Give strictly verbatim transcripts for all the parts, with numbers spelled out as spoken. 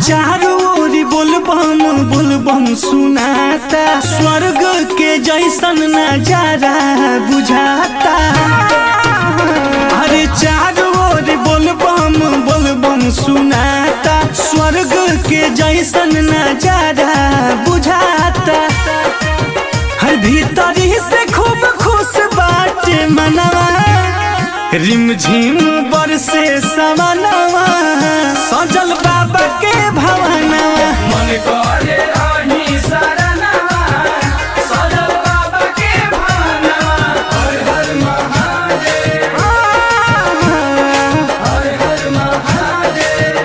चारों ओर बोलबम बोलबम सुनाता, स्वर्ग के जैसन नजारा बुझाता। अरे चारों ओर बोलबम बोलबम सुनाता, स्वर्ग के जैसन नजारा बुझाता। हर भीतरी से खूब खुश बाटे मनवा, रिम झिम बरसे सवनवा, सजल बाबा के भवनवा। मन करे रही शरणवा, सजल बाबा के भवनवा। हर हर महादेव, हर हर महादेव।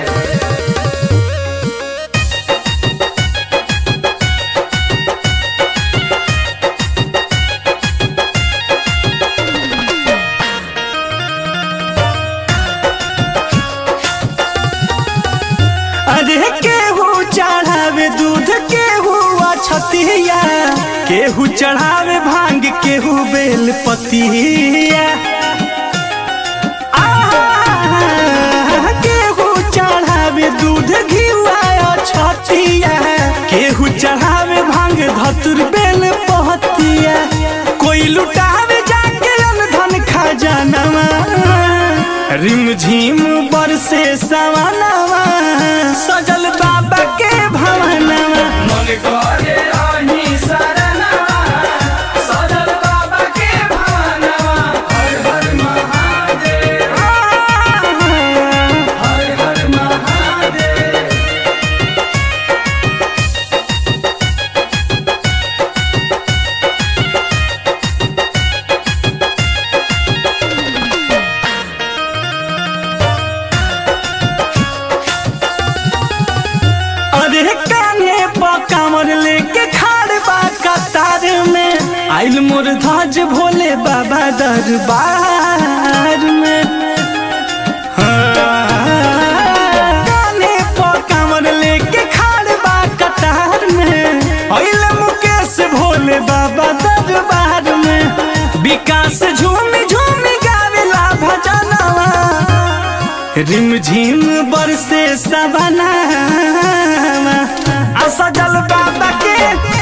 अरे केहू चढ़ावे दूध, केहू अछतिया, केहू चढ़ावे भांग, केहू बेल पतिया। केहू चढ़ावे दूध घिउआ अछतिया, केहू चढ़ावे भांग धतुर बेल पतिया। कोई लुटावे जाके धन खजानवा, रिम झिम बरसे सवनवा, सजल बाबा के भवनवा। मन करे रही शरणवा, सजल बाबा के भवनवा। हर हर महादेव, हर हर महादेव। अरे कान्हे पर कांवर लेके खाड़ बा कतार में, आइल मोर ध्वज भोले बाबा दरबार में। कान्हे पर कांवर लेके खाड़ बा कतार में, आइल मुकेश भोले बाबा दरबार में। विकास झूमी झूमी गावेला भजनवा, रिम झिम बरसे सवनवा, सजल बाबा के